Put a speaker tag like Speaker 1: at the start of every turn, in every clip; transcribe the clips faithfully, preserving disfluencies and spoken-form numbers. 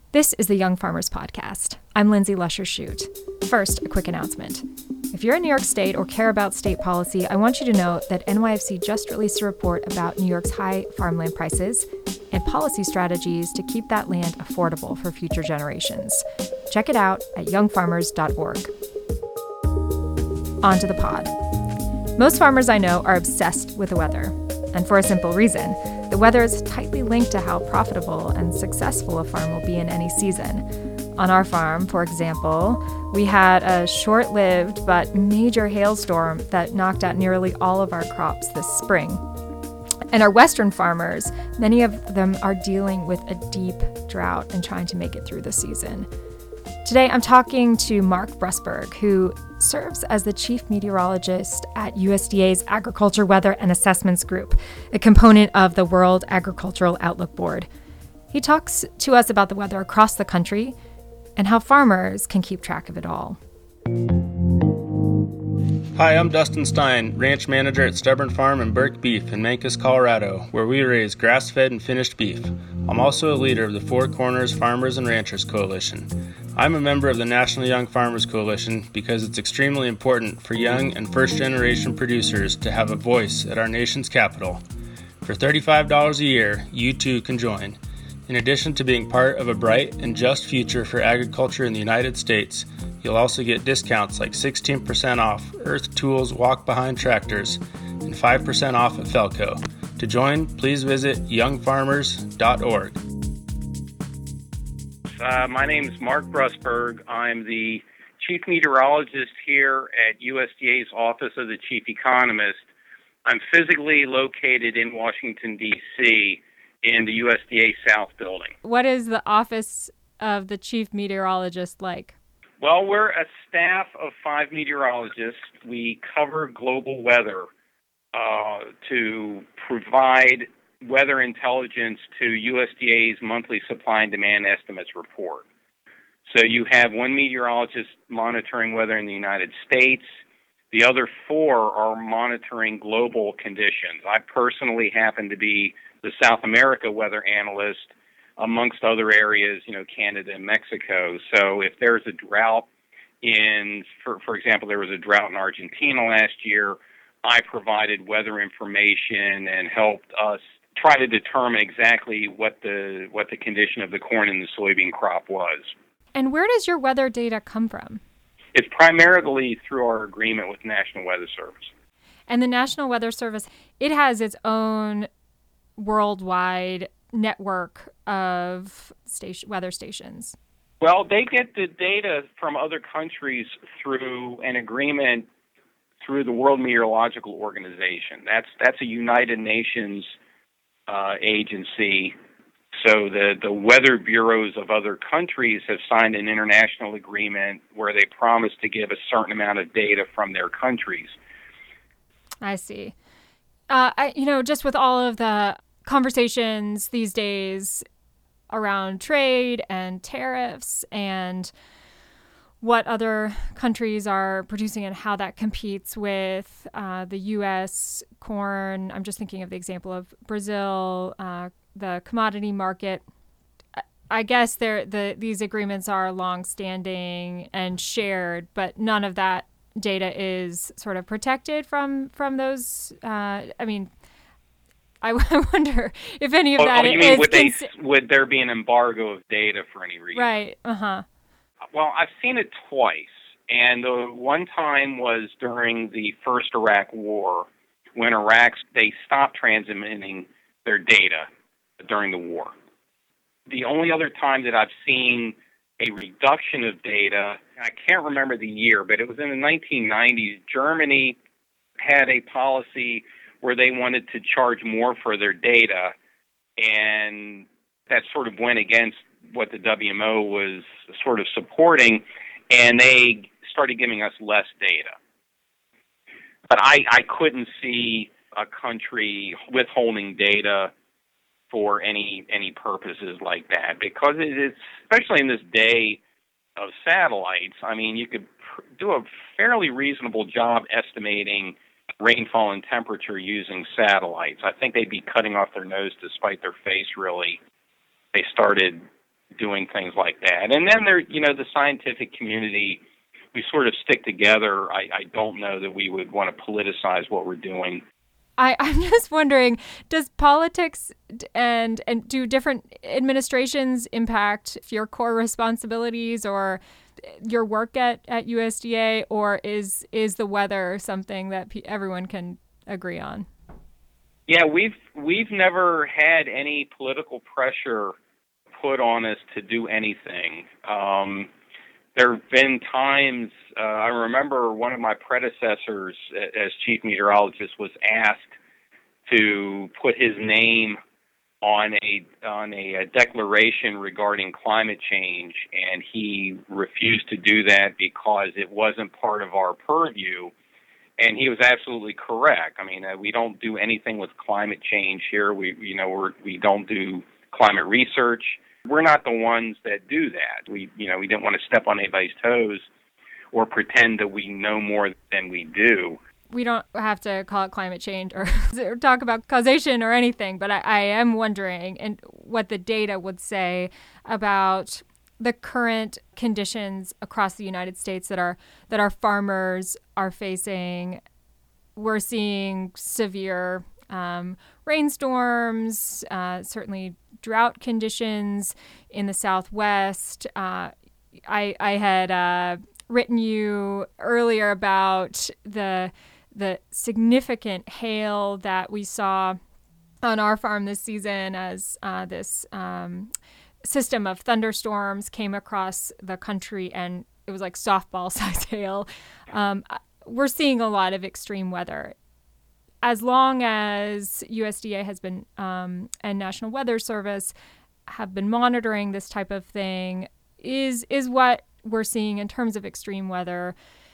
Speaker 1: This is the Young Farmers Podcast. I'm Lindsay Lusher-Shute. First, a quick announcement. If you're in New York State or care about state policy, I want you to know that N Y F C just released a report about New York's high farmland prices and policy strategies to keep that land affordable for future generations. Check it out at young farmers dot org. On to the pod. Most farmers I know are obsessed with the weather, and for a simple reason. The weather is tightly linked to how profitable and successful a farm will be in any season. On our farm, for example, we had a short-lived but major hailstorm that knocked out nearly all of our crops this spring. And our western farmers, many of them are dealing with a deep drought and trying to make it through the season. Today, I'm talking to Mark Brusberg, who serves as the chief meteorologist at U S D A's Agriculture Weather and Assessments Group, a component of the World Agricultural Outlook Board. He talks to us about the weather across the country and how farmers can keep track of it all.
Speaker 2: Hi, I'm Dustin Stein, ranch manager at Stubborn Farm and Burke Beef in Mancos, Colorado, where we raise grass-fed and finished beef. I'm also a leader of the Four Corners Farmers and Ranchers Coalition. I'm a member of the National Young Farmers Coalition because it's extremely important for young and first-generation producers to have a voice at our nation's capital. For thirty-five dollars a year, you too can join. In addition to being part of a bright and just future for agriculture in the United States, you'll also get discounts like sixteen percent off Earth Tools walk-behind tractors and five percent off at Felco. To join, please visit young farmers dot org.
Speaker 3: Uh, my name is Mark Brusberg. I'm the chief meteorologist here at U S D A's Office of the Chief Economist. I'm physically located in Washington, D C, in the U S D A South Building.
Speaker 1: What is the Office of the Chief Meteorologist like?
Speaker 3: Well, we're a staff of five meteorologists. We cover global weather uh, to provide weather intelligence to U S D A's monthly supply and demand estimates report. So you have one meteorologist monitoring weather in the United States. The other four are monitoring global conditions. I personally happen to be the South America weather analyst, amongst other areas, you know, Canada and Mexico. So if there's a drought in, for, for example, there was a drought in Argentina last year, I provided weather information and helped us try to determine exactly what the what the condition of the corn and the soybean crop was.
Speaker 1: And where does your weather data come from?
Speaker 3: It's primarily through our agreement with the National Weather Service.
Speaker 1: And the National Weather Service, it has its own worldwide network of station, weather stations.
Speaker 3: Well, they get the data from other countries through an agreement through the World Meteorological Organization. That's that's a United Nations uh, agency. So the, the weather bureaus of other countries have signed an international agreement where they promise to give a certain amount of data from their countries.
Speaker 1: I see. Uh, I, you know, just with all of the conversations these days around trade and tariffs and what other countries are producing and how that competes with uh, the U S corn. I'm just thinking of the example of Brazil, uh, the commodity market. I guess the these agreements are longstanding and shared, but none of that data is sort of protected from from those. Uh, I mean, I wonder if any of that
Speaker 3: oh, you
Speaker 1: is...
Speaker 3: mean would, they,
Speaker 1: cons-
Speaker 3: would there be an embargo of data for any reason?
Speaker 1: Right, uh-huh.
Speaker 3: Well, I've seen it twice, and the one time was during the first Iraq War, when Iraq, they stopped transmitting their data during the war. The only other time that I've seen a reduction of data, I can't remember the year, but it was in the nineteen nineties, Germany had a policy where they wanted to charge more for their data, and that sort of went against what the W M O was sort of supporting, and they started giving us less data. But I, I couldn't see a country withholding data for any any purposes like that, because it is, especially in this day of satellites, I mean, you could pr- do a fairly reasonable job estimating rainfall and temperature using satellites. I think they'd be cutting off their nose to spite their face, really. They started doing things like that. And then there, you know, the scientific community, we sort of stick together. I, I don't know that we would want to politicize what we're doing.
Speaker 1: I, I'm just wondering, does politics and and do different administrations impact your core responsibilities or your work at, at U S D A, or is is the weather something that pe- everyone can agree on?
Speaker 3: Yeah, we've we've never had any political pressure put on us to do anything. Um, there have been times, uh, I remember one of my predecessors as chief meteorologist was asked to put his name on a on a, a declaration regarding climate change, and he refused to do that because it wasn't part of our purview. And he was absolutely correct. I mean, uh, we don't do anything with climate change here. We, you know, we're, we don't do climate research. We're not the ones that do that. We, you know, we didn't want to step on anybody's toes or pretend that we know more than we do.
Speaker 1: We don't have to call it climate change or, or talk about causation or anything, but I, I am wondering and what the data would say about the current conditions across the United States that our that our farmers are facing. We're seeing severe um, rainstorms, uh, certainly drought conditions in the Southwest. Uh, I I had uh, written you earlier about the the significant hail that we saw on our farm this season as uh, this um, system of thunderstorms came across the country, and it was like softball size hail. Um, we're seeing a lot of extreme weather. As long as U S D A has been um, and National Weather Service have been monitoring this type of thing, is is what we're seeing in terms of extreme weather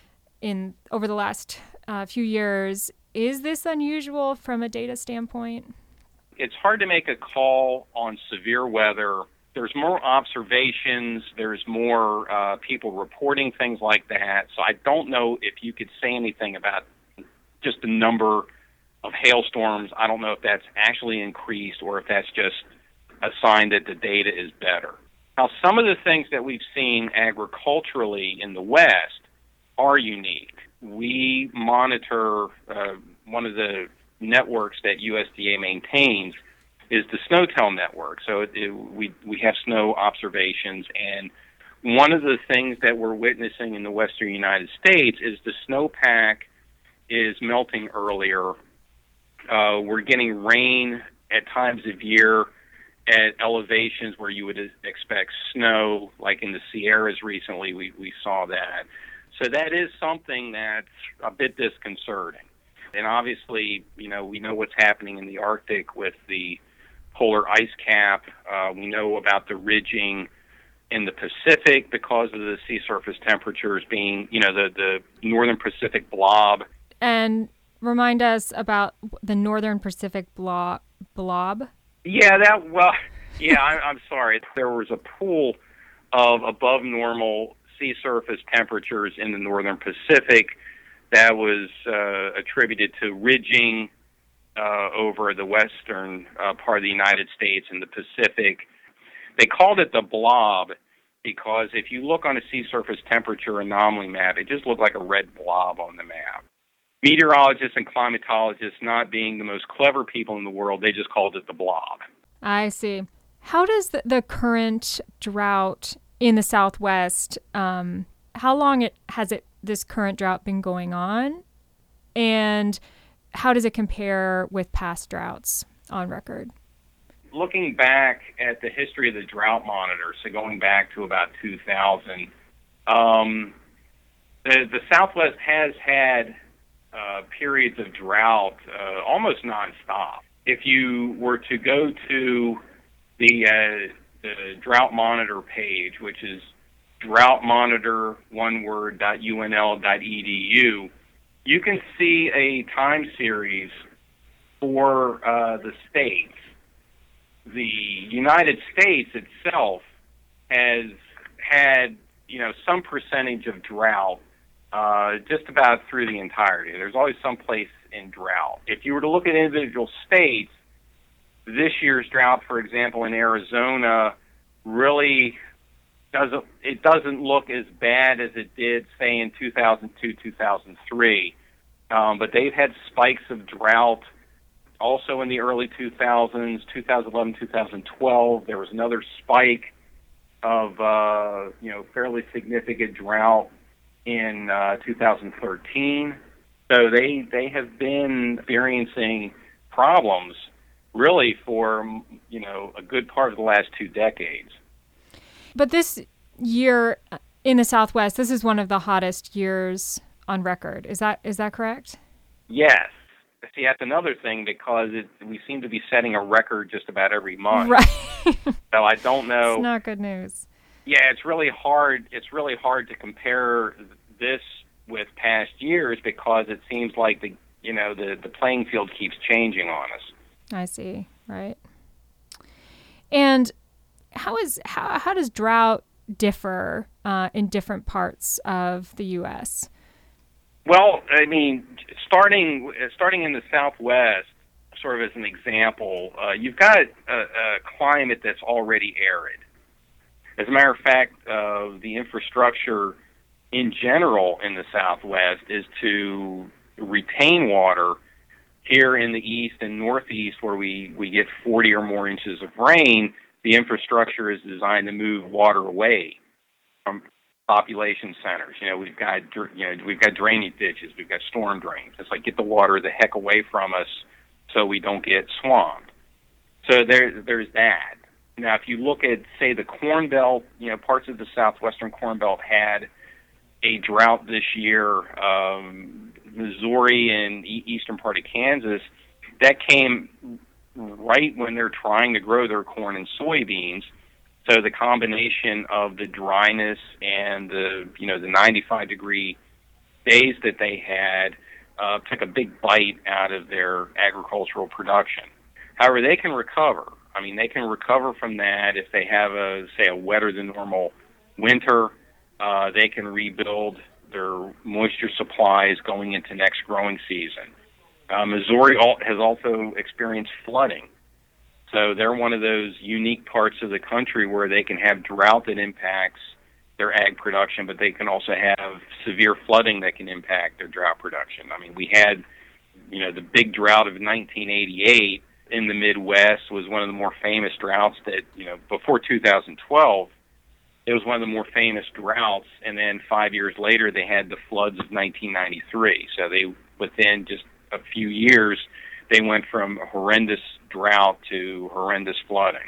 Speaker 1: in over the last uh, few years. Is this unusual from a data standpoint?
Speaker 3: It's hard to make a call on severe weather. There's more observations. There's more uh, people reporting things like that. So I don't know if you could say anything about just the number of hailstorms. I don't know if that's actually increased or if that's just a sign that the data is better. Now, some of the things that we've seen agriculturally in the West are unique. We monitor uh, one of the networks that U S D A maintains is the SNOTEL network. So it, it, we we have snow observations, and one of the things that we're witnessing in the western United States is the snowpack is melting earlier. Uh, we're getting rain at times of year at elevations where you would expect snow, like in the Sierras recently, we, we saw that. So that is something that's a bit disconcerting. And obviously, you know, we know what's happening in the Arctic with the polar ice cap. Uh, we know about the ridging in the Pacific because of the sea surface temperatures being, you know, the, the northern Pacific blob.
Speaker 1: And remind us about the northern Pacific blob. blob?
Speaker 3: Yeah, that, well, yeah, I, I'm sorry. There was a pool of above normal sea surface temperatures in the northern Pacific that was uh, attributed to ridging uh, over the western uh, part of the United States and the Pacific. They called it the blob because if you look on a sea surface temperature anomaly map, it just looked like a red blob on the map. Meteorologists and climatologists, not being the most clever people in the world, they just called it the blob.
Speaker 1: I see. How does the, the current drought in the Southwest, um, how long it has it this current drought been going on? And how does it compare with past droughts on record?
Speaker 3: Looking back at the history of the drought monitor, so going back to about two thousand, um, the, the Southwest has had uh, periods of drought uh, almost nonstop. If you were to go to the, uh, the drought monitor page, which is drought monitor, one word, dot U N L dot E D U, you can see a time series for uh, the states. The United States itself has had, you know, some percentage of drought uh, just about through the entirety. There's always some place in drought. If you were to look at individual states, this year's drought, for example, in Arizona really doesn't it doesn't look as bad as it did, say, in two thousand two, two thousand three. Um, but they've had spikes of drought also in the early two thousands, two thousand eleven, two thousand twelve. There was another spike of uh, you know fairly significant drought in uh, two thousand thirteen. So they they have been experiencing problems really for you know a good part of the last two decades.
Speaker 1: But this year in the Southwest, this is one of the hottest years on record. Is that is that correct?
Speaker 3: Yes. See, that's another thing, because it, we seem to be setting a record just about every month.
Speaker 1: Right.
Speaker 3: So I don't know.
Speaker 1: It's not good news.
Speaker 3: Yeah, it's really hard. It's really hard to compare this with past years, because it seems like the you know the, the playing field keeps changing on us.
Speaker 1: I see. Right. And how is how how does drought differ uh, in different parts of the U S?
Speaker 3: Well, I mean, starting starting in the Southwest, sort of as an example, uh, you've got a, a climate that's already arid. As a matter of fact, uh, the infrastructure in general in the Southwest is to retain water. Here in the East and Northeast, where we, we get forty or more inches of rain, the infrastructure is designed to move water away from population centers. You know, we've got you know we've got drainage ditches, we've got storm drains. It's like, get the water the heck away from us so we don't get swamped. So there there's that. Now, if you look at, say, the Corn Belt, you know, parts of the southwestern Corn Belt had a drought this year. Um, Missouri and e- eastern part of Kansas, that came right when they're trying to grow their corn and soybeans. So the combination of the dryness and the you know the ninety-five degree days that they had uh, took a big bite out of their agricultural production. However, they can recover. I mean, they can recover from that if they have a say a wetter than normal winter. Uh, they can rebuild their moisture supplies going into next growing season. Uh, Missouri al- has also experienced flooding. So they're one of those unique parts of the country where they can have drought that impacts their ag production, but they can also have severe flooding that can impact their drought production. I mean, we had, you know, the big drought of nineteen eighty-eight in the Midwest was one of the more famous droughts that, you know, before two thousand twelve, it was one of the more famous droughts, and then five years later they had the floods of nineteen ninety-three. So they, within just a few years, they went from a horrendous drought to horrendous flooding.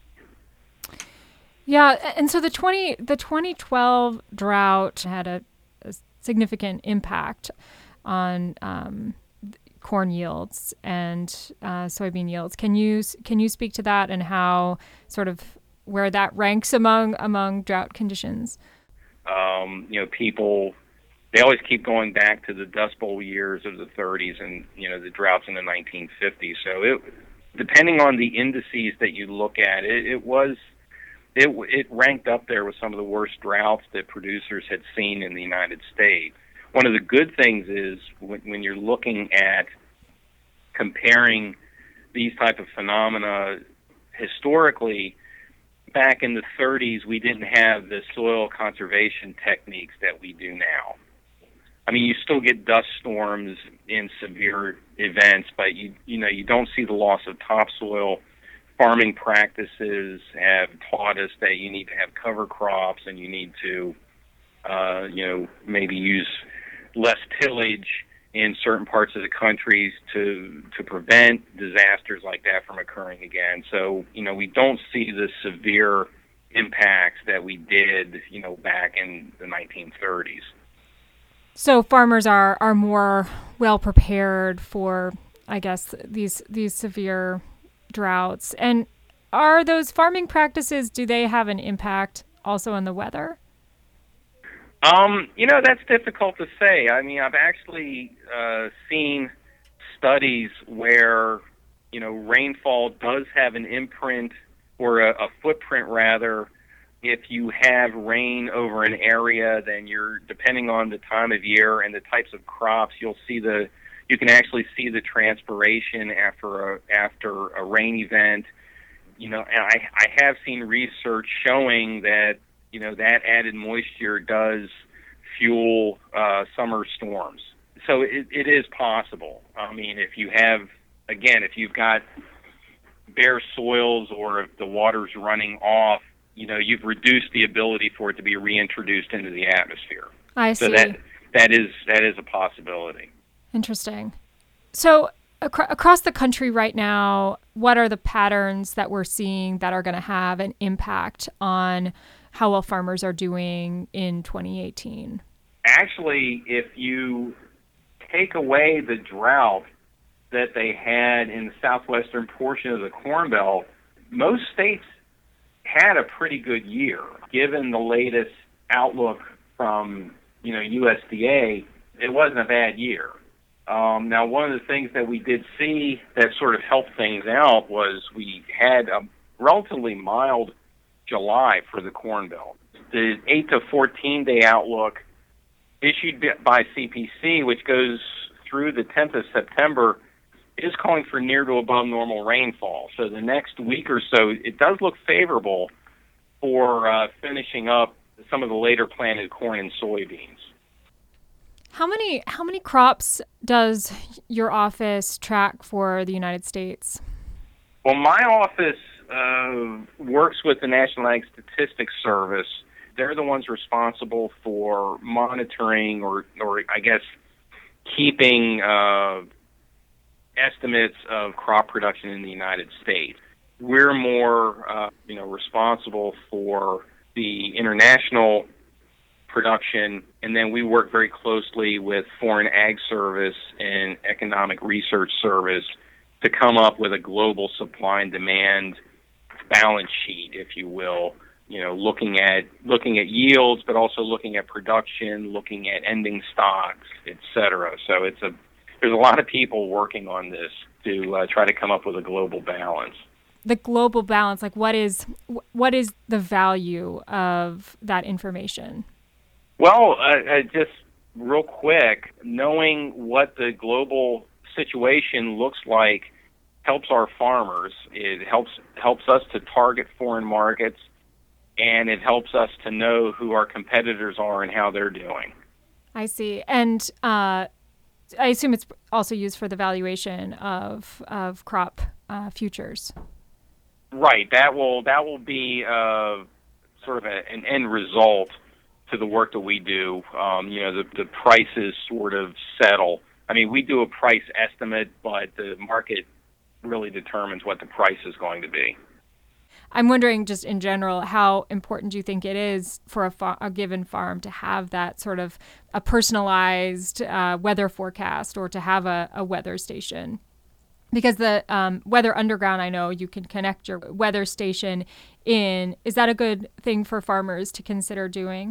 Speaker 1: Yeah, and so the twenty the twenty twelve drought had a, a significant impact on um, corn yields and uh, soybean yields. Can you can you speak to that and how sort of where that ranks among among drought conditions?
Speaker 3: Um, you know, people, they always keep going back to the Dust Bowl years of the thirties and, you know, the droughts in the nineteen fifties. So it, depending on the indices that you look at, it, it was, it, it ranked up there with some of the worst droughts that producers had seen in the United States. One of the good things is when, when you're looking at comparing these type of phenomena historically, back in the thirties, we didn't have the soil conservation techniques that we do now. I mean, you still get dust storms in severe events, but you you know you don't see the loss of topsoil. Farming practices have taught us that you need to have cover crops and you need to, uh, you know, maybe use less tillage in certain parts of the country to to prevent disasters like that from occurring again. So, you know, we don't see the severe impacts that we did, you know, back in the nineteen thirties.
Speaker 1: So farmers are, are more well prepared for, I guess, these these severe droughts. And are those farming practices, do they have an impact also on the weather?
Speaker 3: Um, you know, that's difficult to say. I mean, I've actually uh, seen studies where, you know, rainfall does have an imprint or a, a footprint, rather. If you have rain over an area, then you're, depending on the time of year and the types of crops, you'll see the, you can actually see the transpiration after a, after a rain event. you know, and I, I have seen research showing that, you know, that added moisture does fuel uh, summer storms. So it, it is possible. I mean, if you have, again, if you've got bare soils or if the water's running off, you know, you've reduced the ability for it to be reintroduced into the atmosphere.
Speaker 1: I see.
Speaker 3: So that that is that is a possibility.
Speaker 1: Interesting. So ac- across the country right now, what are the patterns that we're seeing that are going to have an impact on how well farmers are doing in twenty eighteen?
Speaker 3: Actually, if you take away the drought that they had in the southwestern portion of the Corn Belt, most states had a pretty good year. Given the latest outlook from, you know, U S D A, it wasn't a bad year. Um, now, one of the things that we did see that sort of helped things out was we had a relatively mild July for the Corn Belt. The eight to fourteen day outlook issued by C P C, which goes through the tenth of September, is calling for near to above normal rainfall. So the next week or so, it does look favorable for uh, finishing up some of the later planted corn and soybeans.
Speaker 1: How many how many crops does your office track for the United States?
Speaker 3: Well, my office uh, works with the National Ag Statistics Service. They're the ones responsible for monitoring or, or I guess, keeping uh, estimates of crop production in the United States. We're more, uh, you know, responsible for the international production, and then we work very closely with Foreign Ag Service and Economic Research Service to come up with a global supply and demand balance sheet, if you will. You know, looking at looking at yields, but also looking at production, looking at ending stocks, et cetera. So it's a there's a lot of people working on this to uh, try to come up with a global balance.
Speaker 1: The global balance, like what is what is the value of that information?
Speaker 3: Well, uh, uh, just real quick, knowing what the global situation looks like helps our farmers. It helps helps us to target foreign markets, and it helps us to know who our competitors are and how they're doing.
Speaker 1: I see. And uh, I assume it's also used for the valuation of of crop uh, futures.
Speaker 3: Right. That will that will be uh, sort of a, an end result to the work that we do. Um, you know, the, the prices sort of settle. I mean, we do a price estimate, but the market really determines what the price is going to be.
Speaker 1: I'm wondering, just in general, how important do you think it is for a, fa- a given farm to have that sort of a personalized uh, weather forecast, or to have a, a weather station? Because the um, Weather Underground, I know you can connect your weather station in. Is that a good thing for farmers to consider doing?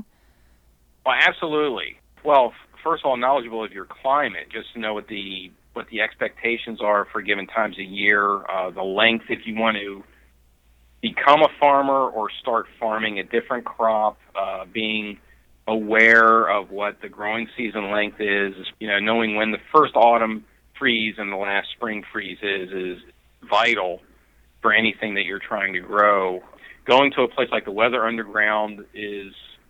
Speaker 3: Well, absolutely. Well, f- first of all, knowledgeable of your climate, just to know what the what the expectations are for given times of year, uh, the length if you want to become a farmer or start farming a different crop, uh, being aware of what the growing season length is, you know, knowing when the first autumn freeze and the last spring freeze is, is vital for anything that you're trying to grow. Going to a place like the Weather Underground is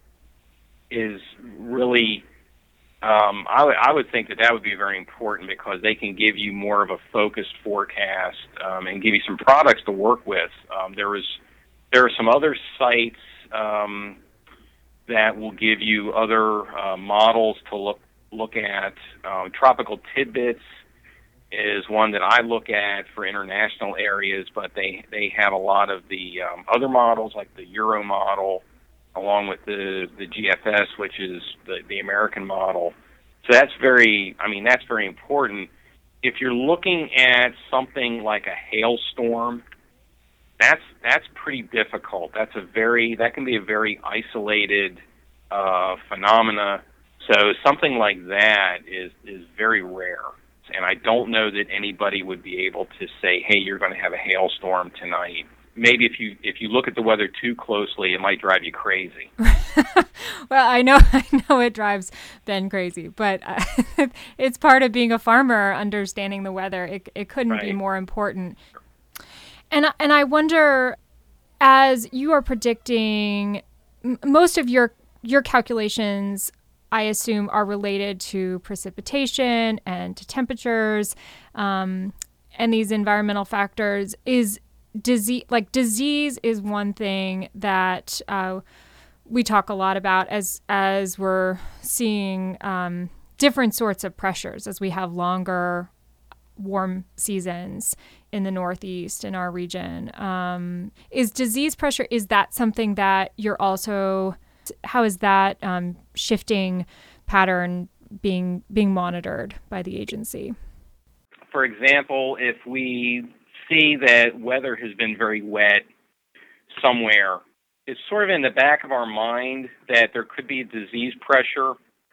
Speaker 3: is really, um, I, w- I would think that that would be very important, because they can give you more of a focused forecast um, and give you some products to work with. Um, there is there are some other sites um, that will give you other uh, models to look look at. Um, Tropical Tidbits is one that I look at for international areas, but they, they have a lot of the um, other models, like the Euro model, along with the, the G F S, which is the, the American model. So that's very, I mean, that's very important. If you're looking at something like a hailstorm, that's that's pretty difficult. That's a very, that can be a very isolated uh, phenomena. So something like that is, is very rare. And I don't know that anybody would be able to say, hey, you're going to have a hailstorm tonight. Maybe if you if you look at the weather too closely, it might drive you crazy.
Speaker 1: Well, I know I know it drives Ben crazy, but uh, it's part of being a farmer, understanding the weather. It it couldn't
Speaker 3: Right.
Speaker 1: be more important. And, and I wonder, as you are predicting, m- most of your your calculations, I assume, are related to precipitation and to temperatures um, and these environmental factors. Is disease, like disease is one thing that uh, we talk a lot about as as we're seeing um, different sorts of pressures as we have longer warm seasons in the Northeast in our region. Um, is disease pressure, is that something that you're also, how is that um, shifting pattern being being monitored by the agency?
Speaker 3: For example, if we see that weather has been very wet somewhere, it's sort of in the back of our mind that there could be disease pressure,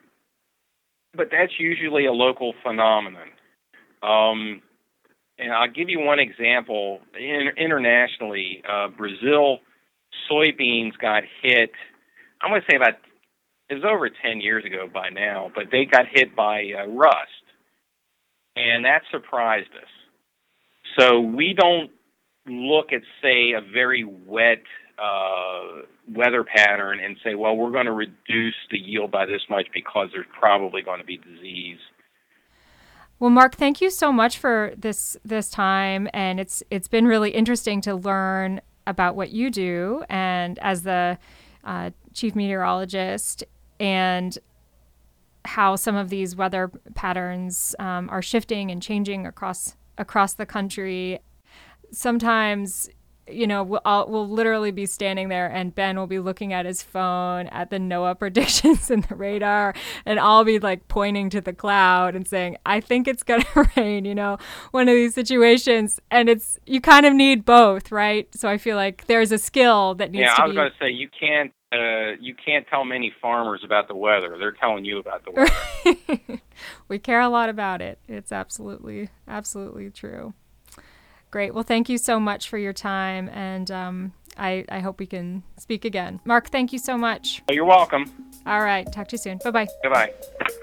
Speaker 3: but that's usually a local phenomenon. Um, and I'll give you one example. In, internationally, uh, Brazil soybeans got hit, I'm going to say about, it was over ten years ago by now, but they got hit by uh, rust, and that surprised us. So we don't look at, say, a very wet uh, weather pattern and say, well, we're going to reduce the yield by this much because there's probably going to be disease.
Speaker 1: Well, Mark, thank you so much for this this time, and it's it's been really interesting to learn about what you do, and as the uh, chief meteorologist, and how some of these weather patterns um, are shifting and changing across across the country. Sometimes, you know, we'll, I'll, we'll literally be standing there and Ben will be looking at his phone at the NOAA predictions and the radar, and I'll be like pointing to the cloud and saying, I think it's going to rain, you know, one of these situations. And it's, you kind of need both, right? So I feel like there's a skill that needs
Speaker 3: yeah,
Speaker 1: to be.
Speaker 3: Yeah, I was going to say, you can't, uh, you can't tell many farmers about the weather. They're telling you about the weather.
Speaker 1: We care a lot about it. It's absolutely, absolutely true. Great. Well, thank you so much for your time, and um, I, I hope we can speak again. Mark, thank you so much.
Speaker 3: Oh, you're welcome.
Speaker 1: All right. Talk to you soon. Bye-bye.
Speaker 3: Goodbye.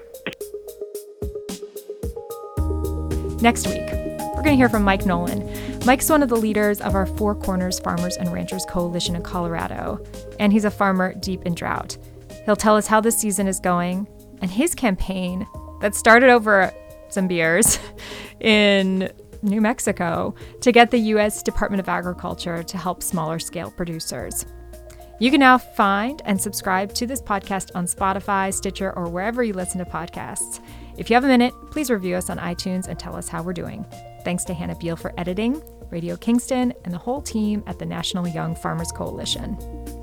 Speaker 1: Next week, we're going to hear from Mike Nolan. Mike's one of the leaders of our Four Corners Farmers and Ranchers Coalition in Colorado, and he's a farmer deep in drought. He'll tell us how this season is going and his campaign that started over some beers in New Mexico to get the U S Department of Agriculture to help smaller scale producers. You can now find and subscribe to this podcast on Spotify, Stitcher, or wherever you listen to podcasts. If you have a minute, please review us on iTunes and tell us how we're doing. Thanks to Hannah Beal for editing, Radio Kingston, and the whole team at the National Young Farmers Coalition.